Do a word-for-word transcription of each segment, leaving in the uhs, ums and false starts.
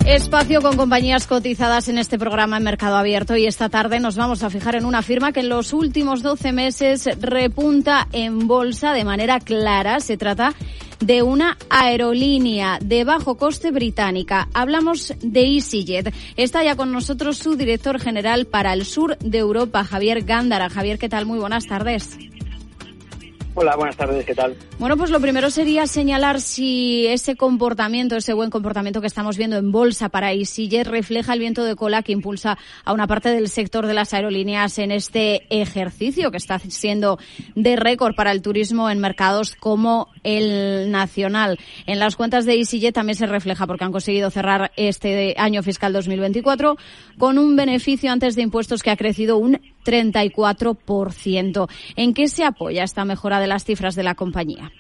Espacio con compañías cotizadas en este programa en Mercado Abierto, y esta tarde nos vamos a fijar en una firma que en los últimos doce meses repunta en bolsa de manera clara. Se trata de una aerolínea de bajo coste británica. Hablamos de EasyJet. Está ya con nosotros su director general para el sur de Europa, Javier Gándara. Javier, ¿qué tal? Muy buenas tardes. Hola, buenas tardes, ¿qué tal? Bueno, pues lo primero sería señalar si ese comportamiento, ese buen comportamiento que estamos viendo en bolsa para EasyJet refleja el viento de cola que impulsa a una parte del sector de las aerolíneas en este ejercicio que está siendo de récord para el turismo en mercados como el nacional. En las cuentas de EasyJet también se refleja porque han conseguido cerrar este año fiscal dos mil veinticuatro con un beneficio antes de impuestos que ha crecido un treinta y cuatro por ciento. ¿En qué se apoya esta mejora de las cifras de la compañía?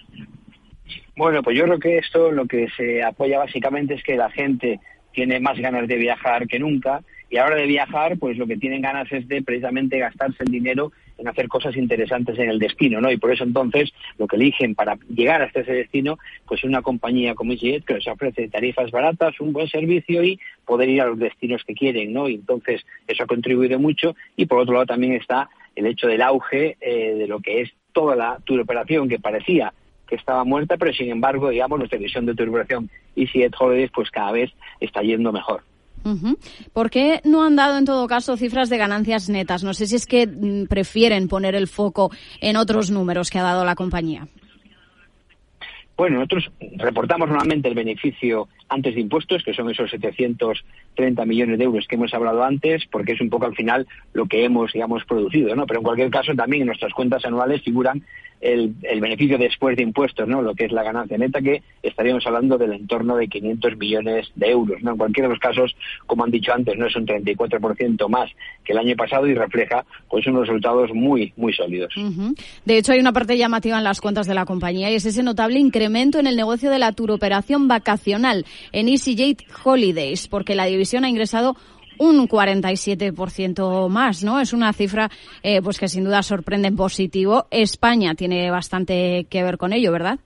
Bueno, pues yo creo que esto lo que se apoya básicamente es que la gente tiene más ganas de viajar que nunca, y a la hora de viajar, pues lo que tienen ganas es de precisamente gastarse el dinero en hacer cosas interesantes en el destino, ¿no? Y por eso entonces lo que eligen para llegar hasta ese destino, pues una compañía como EasyJet que les ofrece tarifas baratas, un buen servicio y poder ir a los destinos que quieren, ¿no? Y entonces eso ha contribuido mucho. Y por otro lado también está el hecho del auge eh, de lo que es toda la turoperación, que parecía que estaba muerta, pero sin embargo, digamos, nuestra visión de turoperación EasyJet Holidays pues cada vez está yendo mejor. Uh-huh. ¿Por qué no han dado en todo caso cifras de ganancias netas? No sé si es que mm, prefieren poner el foco en otros números que ha dado la compañía. Bueno, nosotros reportamos normalmente el beneficio antes de impuestos, que son esos setecientos treinta millones de euros que hemos hablado antes, porque es un poco al final lo que hemos, digamos, producido, ¿no? Pero en cualquier caso también en nuestras cuentas anuales figuran el, el beneficio después de impuestos, ¿no? Lo que es la ganancia neta, que estaríamos hablando del entorno de quinientos millones de euros, ¿no? En cualquiera de los casos, como han dicho antes, no es un treinta y cuatro por ciento más que el año pasado y refleja pues unos resultados muy, muy sólidos. Uh-huh. De hecho, hay una parte llamativa en las cuentas de la compañía y es ese notable incremento en el negocio de la turoperación vacacional en EasyJet Holidays, porque la división ha ingresado un cuarenta y siete por ciento más, ¿no? Es una cifra eh, pues que sin duda sorprende en positivo. España tiene bastante que ver con ello, ¿verdad?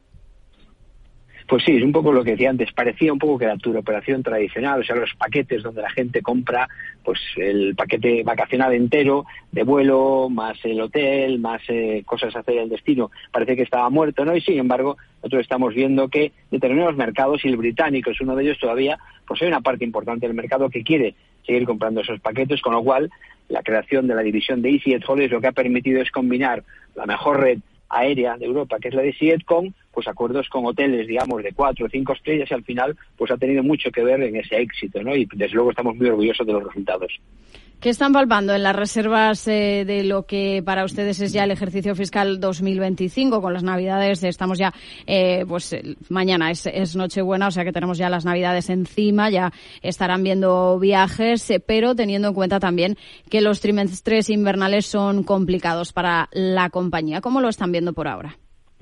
Pues sí, es un poco lo que decía antes, parecía un poco que la turoperación tradicional, o sea, los paquetes donde la gente compra pues el paquete vacacional entero, de vuelo, más el hotel, más eh, cosas a hacer en el destino, parece que estaba muerto, ¿no? Y sin embargo, nosotros estamos viendo que determinados mercados, y el británico es uno de ellos todavía, pues hay una parte importante del mercado que quiere seguir comprando esos paquetes, con lo cual la creación de la división de EasyJet Holidays lo que ha permitido es combinar la mejor red aérea de Europa, que es la de EasyJet, con pues acuerdos con hoteles, digamos, de cuatro o cinco estrellas, y al final pues ha tenido mucho que ver en ese éxito, ¿no? Y desde luego estamos muy orgullosos de los resultados. ¿Qué están palpando en las reservas eh, de lo que para ustedes es ya el ejercicio fiscal dos mil veinticinco? Con las Navidades estamos ya, eh, pues mañana es, es Nochebuena, o sea que tenemos ya las Navidades encima, ya estarán viendo viajes, eh, pero teniendo en cuenta también que los trimestres invernales son complicados para la compañía. ¿Cómo lo están viendo por ahora?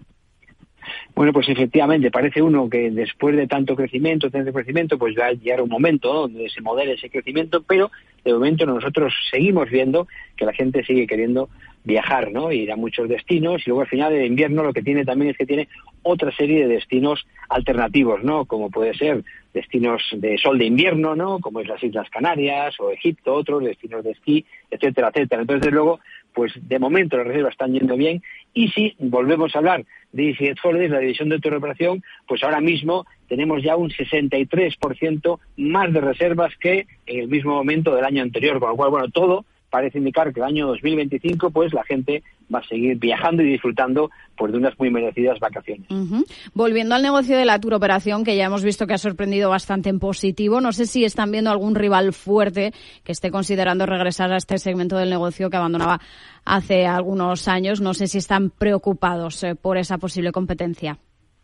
Bueno, pues efectivamente, parece uno que después de tanto crecimiento, tanto crecimiento, pues va a llegar un momento, ¿no?, donde se modele ese crecimiento, pero de momento nosotros seguimos viendo que la gente sigue queriendo viajar, ¿no?, ir a muchos destinos, y luego al final de invierno lo que tiene también es que tiene otra serie de destinos alternativos, ¿no?, como puede ser destinos de sol de invierno, ¿no?, como es las Islas Canarias o Egipto, otros destinos de esquí, etcétera, etcétera. Entonces, luego, pues de momento las reservas están yendo bien, y si volvemos a hablar de EasyJet Holidays, la división de turoperación, pues ahora mismo tenemos ya un sesenta y tres por ciento más de reservas que en el mismo momento del año anterior, con lo cual, bueno, todo parece indicar que el año dos mil veinticinco pues la gente va a seguir viajando y disfrutando pues de unas muy merecidas vacaciones. Uh-huh. Volviendo al negocio de la turoperación, que ya hemos visto que ha sorprendido bastante en positivo, no sé si están viendo algún rival fuerte que esté considerando regresar a este segmento del negocio que abandonaba hace algunos años. No sé si están preocupados eh, por esa posible competencia.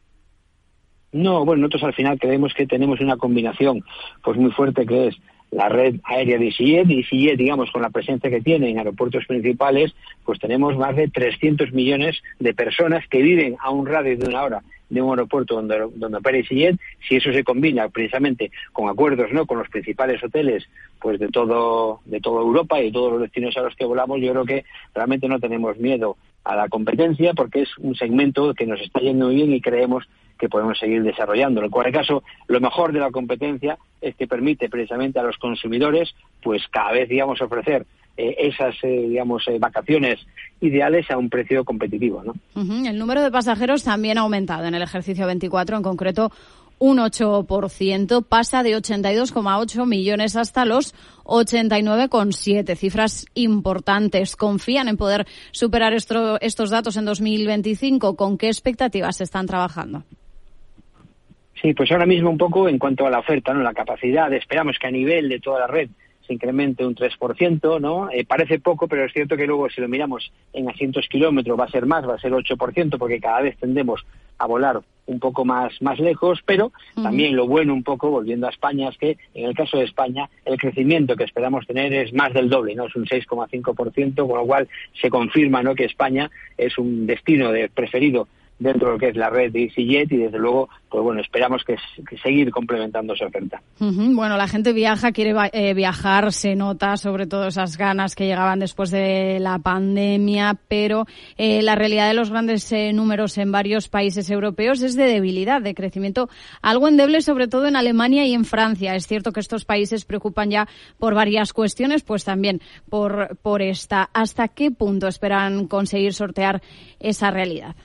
No, bueno, nosotros al final creemos que tenemos una combinación pues muy fuerte, que es la red aérea de EasyJet, y EasyJet, digamos, con la presencia que tiene en aeropuertos principales, pues tenemos más de trescientos millones de personas que viven a un radio de una hora de un aeropuerto donde, donde opera EasyJet. Si eso se combina precisamente con acuerdos, ¿no?, con los principales hoteles pues de todo de toda Europa y de todos los destinos a los que volamos, yo creo que realmente no tenemos miedo a la competencia, porque es un segmento que nos está yendo muy bien y creemos que podemos seguir desarrollando. En cualquier caso, lo mejor de la competencia es que permite precisamente a los consumidores pues cada vez, digamos, ofrecer eh, esas, eh, digamos, eh, vacaciones ideales a un precio competitivo, ¿no? Uh-huh. El número de pasajeros también ha aumentado en el ejercicio veinticuatro, en concreto un ocho por ciento, pasa de ochenta y dos coma ocho millones hasta los ochenta y nueve coma siete, cifras importantes. ¿Confían en poder superar esto, estos datos en dos mil veinticinco? ¿Con qué expectativas se están trabajando? Sí, pues ahora mismo un poco en cuanto a la oferta, ¿no? La capacidad, esperamos que a nivel de toda la red se incremente un tres por ciento, ¿no? Eh, parece poco, pero es cierto que luego si lo miramos en asientos kilómetros va a ser más, va a ser ocho por ciento, porque cada vez tendemos a volar un poco más más lejos, pero uh-huh. también lo bueno un poco, volviendo a España, es que en el caso de España el crecimiento que esperamos tener es más del doble, ¿no? Es un seis coma cinco por ciento, con lo cual se confirma, ¿no?, que España es un destino de preferido dentro de lo que es la red de EasyJet y desde luego, pues bueno, esperamos que, que seguir complementando esa oferta. Uh-huh. Bueno, la gente viaja, quiere eh, viajar, se nota sobre todo esas ganas que llegaban después de la pandemia, pero eh, la realidad de los grandes eh, números en varios países europeos es de debilidad, de crecimiento algo endeble, sobre todo en Alemania y en Francia. Es cierto que estos países preocupan ya por varias cuestiones, pues también por, por esta. ¿Hasta qué punto esperan conseguir sortear esa realidad?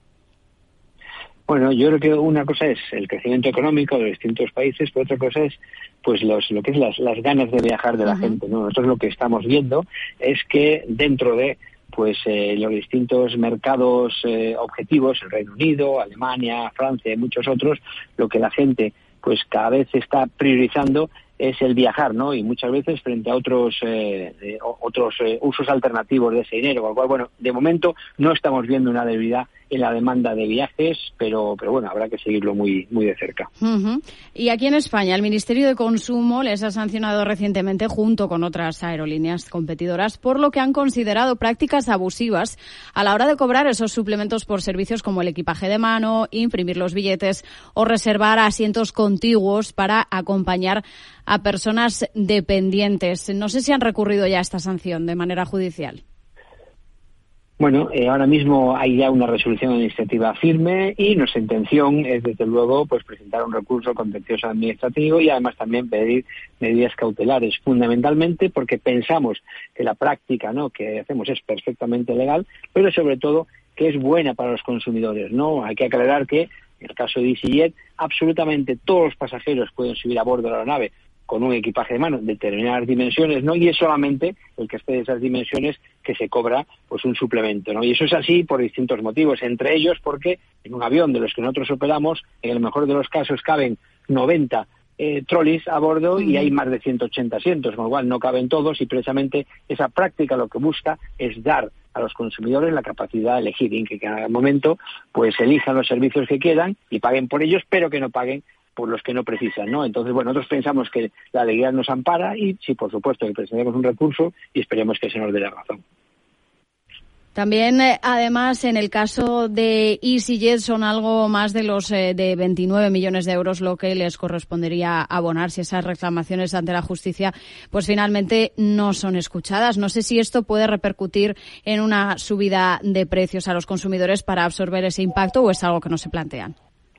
Bueno, yo creo que una cosa es el crecimiento económico de los distintos países, pero otra cosa es pues los, lo que es las, las ganas de viajar de la uh-huh. gente, ¿no? Nosotros lo que estamos viendo es que dentro de pues eh, los distintos mercados eh, objetivos, el Reino Unido, Alemania, Francia y muchos otros, lo que la gente pues cada vez está priorizando es el viajar, ¿no? Y muchas veces frente a otros eh, eh, otros eh, usos alternativos de ese dinero, con lo cual, bueno, de momento no estamos viendo una debilidad en la demanda de viajes, pero pero bueno, habrá que seguirlo muy muy de cerca. Uh-huh. Y aquí en España, el Ministerio de Consumo les ha sancionado recientemente, junto con otras aerolíneas competidoras, por lo que han considerado prácticas abusivas a la hora de cobrar esos suplementos por servicios como el equipaje de mano, imprimir los billetes o reservar asientos contiguos para acompañar a personas dependientes. No sé si han recurrido ya a esta sanción de manera judicial. Bueno, eh, ahora mismo hay ya una resolución administrativa firme y nuestra intención es, desde luego, pues presentar un recurso contencioso administrativo y además también pedir medidas cautelares, fundamentalmente porque pensamos que la práctica, ¿no?, que hacemos es perfectamente legal, pero sobre todo que es buena para los consumidores, ¿no? Hay que aclarar que, en el caso de EasyJet, absolutamente todos los pasajeros pueden subir a bordo de la aeronave con un equipaje de mano de determinadas dimensiones, ¿no? Y es solamente el que esté de esas dimensiones que se cobra pues un suplemento, ¿no? Y eso es así por distintos motivos, entre ellos porque en un avión de los que nosotros operamos, en el mejor de los casos caben noventa eh, trolleys a bordo y hay más de ciento ochenta asientos, con lo cual no caben todos y precisamente esa práctica lo que busca es dar a los consumidores la capacidad de elegir y que en cada momento pues elijan los servicios que quieran y paguen por ellos, pero que no paguen por los que no precisan, ¿no? Entonces, bueno, nosotros pensamos que la legalidad nos ampara y sí, por supuesto, que presentaremos un recurso y esperemos que se nos dé la razón. También, eh, además, en el caso de EasyJet son algo más de los eh, de veintinueve millones de euros lo que les correspondería abonar si esas reclamaciones ante la justicia pues finalmente no son escuchadas. No sé si esto puede repercutir en una subida de precios a los consumidores para absorber ese impacto o es algo que no se plantean.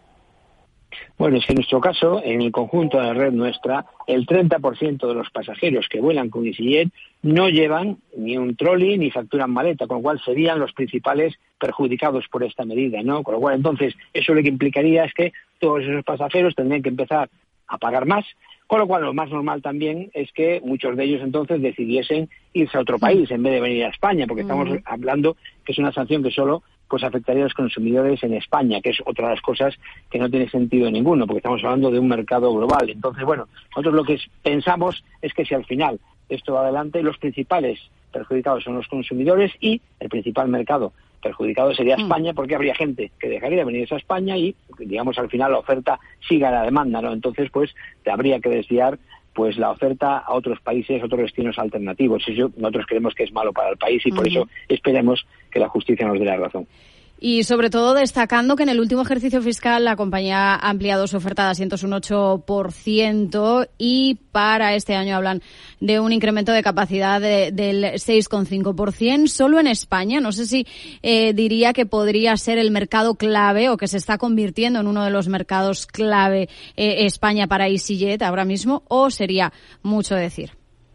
Bueno, es que en nuestro caso, en el conjunto de la red nuestra, el treinta por ciento de los pasajeros que vuelan con EasyJet no llevan ni un trolley ni facturan maleta, con lo cual serían los principales perjudicados por esta medida, ¿no? Con lo cual, entonces, eso lo que implicaría es que todos esos pasajeros tendrían que empezar a pagar más, con lo cual lo más normal también es que muchos de ellos entonces decidiesen irse a otro país en vez de venir a España, porque estamos uh-huh. hablando que es una sanción que solo pues afectaría a los consumidores en España, que es otra de las cosas que no tiene sentido ninguno, porque estamos hablando de un mercado global. Entonces, bueno, nosotros lo que pensamos es que si al final esto va adelante, los principales perjudicados son los consumidores y el principal mercado perjudicado sería España, porque habría gente que dejaría de venir a España y, digamos, al final la oferta siga la demanda, ¿no? Entonces, pues, habría que desviar pues la oferta a otros países, a otros destinos alternativos. Eso nosotros creemos que es malo para el país y uh-huh. por eso esperemos que la justicia nos dé la razón. Y sobre todo destacando que en el último ejercicio fiscal la compañía ha ampliado su oferta de asientos un ocho por ciento y para este año hablan de un incremento de capacidad de, del seis coma cinco por ciento solo en España. No sé si eh, diría que podría ser el mercado clave o que se está convirtiendo en uno de los mercados clave eh, España para EasyJet ahora mismo, o sería mucho decir.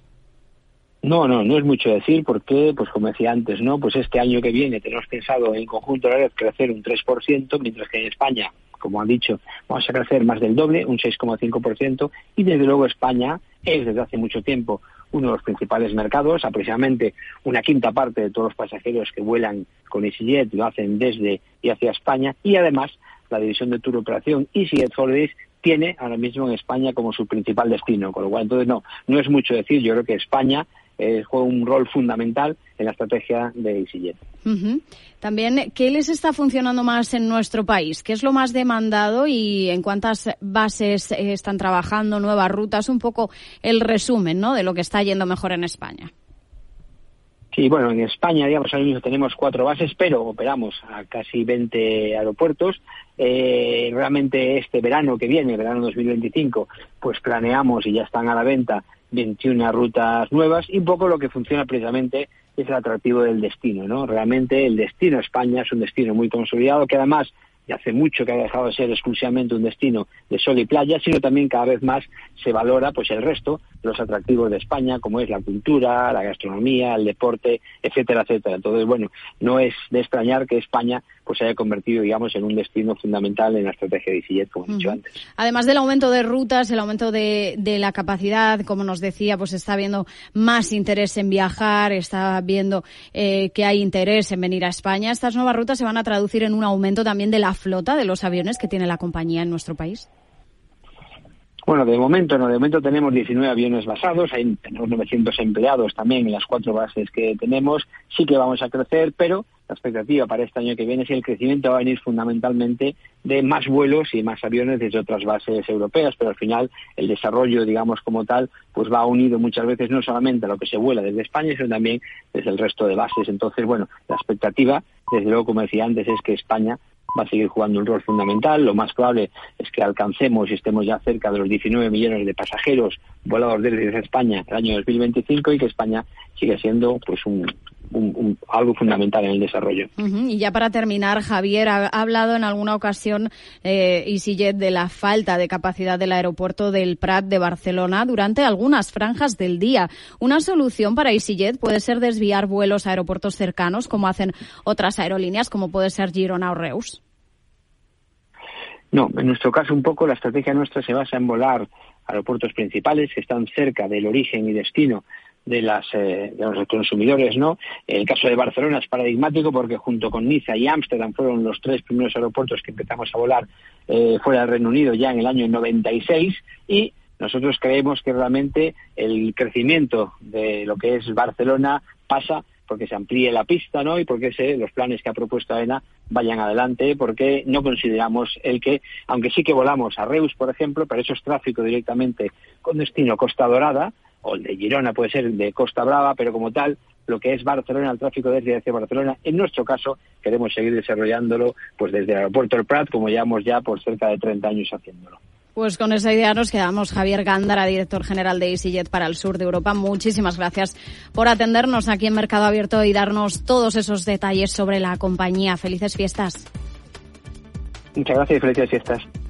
No, no, no es mucho decir porque, pues como decía antes, ¿no? Pues este año que viene tenemos pensado en conjunto de la red crecer un tres por ciento, mientras que en España, como han dicho, vamos a crecer más del doble, un seis coma cinco por ciento, y desde luego España es desde hace mucho tiempo uno de los principales mercados. Aproximadamente una quinta parte de todos los pasajeros que vuelan con EasyJet lo hacen desde y hacia España, y además la división de tour operación EasyJet Holidays tiene ahora mismo en España como su principal destino, con lo cual entonces no, no es mucho decir. Yo creo que España Eh, juega un rol fundamental en la estrategia de EasyJet. Uh-huh. También, ¿qué les está funcionando más en nuestro país? ¿Qué es lo más demandado y en cuántas bases eh, están trabajando, nuevas rutas? Un poco el resumen, ¿no?, de lo que está yendo mejor en España. Sí, bueno, en España, digamos, ahora mismo tenemos cuatro bases, pero operamos a casi veinte aeropuertos. Eh, realmente este verano que viene, verano dos mil veinticinco, pues planeamos y ya están a la venta veintiuna rutas nuevas, y un poco lo que funciona precisamente es el atractivo del destino, ¿no? Realmente el destino España es un destino muy consolidado, que además y hace mucho que ha dejado de ser exclusivamente un destino de sol y playa, sino también cada vez más se valora pues el resto de los atractivos de España, como es la cultura, la gastronomía, el deporte, etcétera, etcétera. Entonces, bueno, no es de extrañar que España pues se haya convertido, digamos, en un destino fundamental en la estrategia de EasyJet, como he dicho uh-huh. antes. Además del aumento de rutas, el aumento de, de la capacidad, como nos decía, pues está habiendo más interés en viajar, está viendo eh, que hay interés en venir a España. Estas nuevas rutas se van a traducir en un aumento también de la flota de los aviones que tiene la compañía en nuestro país. Bueno, de momento no, de momento tenemos diecinueve aviones basados, hay, tenemos novecientos empleados también en las cuatro bases que tenemos, sí que vamos a crecer, pero la expectativa para este año que viene es que el crecimiento va a venir fundamentalmente de más vuelos y más aviones desde otras bases europeas, pero al final el desarrollo, digamos, como tal, pues va unido muchas veces no solamente a lo que se vuela desde España, sino también desde el resto de bases. Entonces, bueno, la expectativa, desde luego, como decía antes, es que España va a seguir jugando un rol fundamental. Lo más probable es que alcancemos y estemos ya cerca de los diecinueve millones de pasajeros volados desde España el año dos mil veinticinco y que España sigue siendo pues un, un, un algo fundamental en el desarrollo. Uh-huh. Y ya para terminar, Javier, ha, ha hablado en alguna ocasión eh, EasyJet de la falta de capacidad del aeropuerto del Prat de Barcelona durante algunas franjas del día. Una solución para EasyJet puede ser desviar vuelos a aeropuertos cercanos, como hacen otras aerolíneas, como puede ser Girona o Reus. No, en nuestro caso un poco la estrategia nuestra se basa en volar a aeropuertos principales que están cerca del origen y destino de las eh, de los consumidores, ¿no? El caso de Barcelona es paradigmático porque junto con Niza y Ámsterdam fueron los tres primeros aeropuertos que empezamos a volar eh, fuera del Reino Unido ya en el año noventa y seis, y nosotros creemos que realmente el crecimiento de lo que es Barcelona pasa porque se amplíe la pista, ¿no? Y porque se, los planes que ha propuesto AENA vayan adelante, porque no consideramos el que, aunque sí que volamos a Reus, por ejemplo, pero eso es tráfico directamente con destino Costa Dorada, o el de Girona puede ser de Costa Brava, pero como tal, lo que es Barcelona, el tráfico desde y hacia Barcelona, en nuestro caso, queremos seguir desarrollándolo pues desde el aeropuerto del Prat, como llevamos ya por cerca de treinta años haciéndolo. Pues con esa idea nos quedamos. Javier Gándara, director general de EasyJet para el sur de Europa, muchísimas gracias por atendernos aquí en Mercado Abierto y darnos todos esos detalles sobre la compañía. Felices fiestas. Muchas gracias y felices fiestas.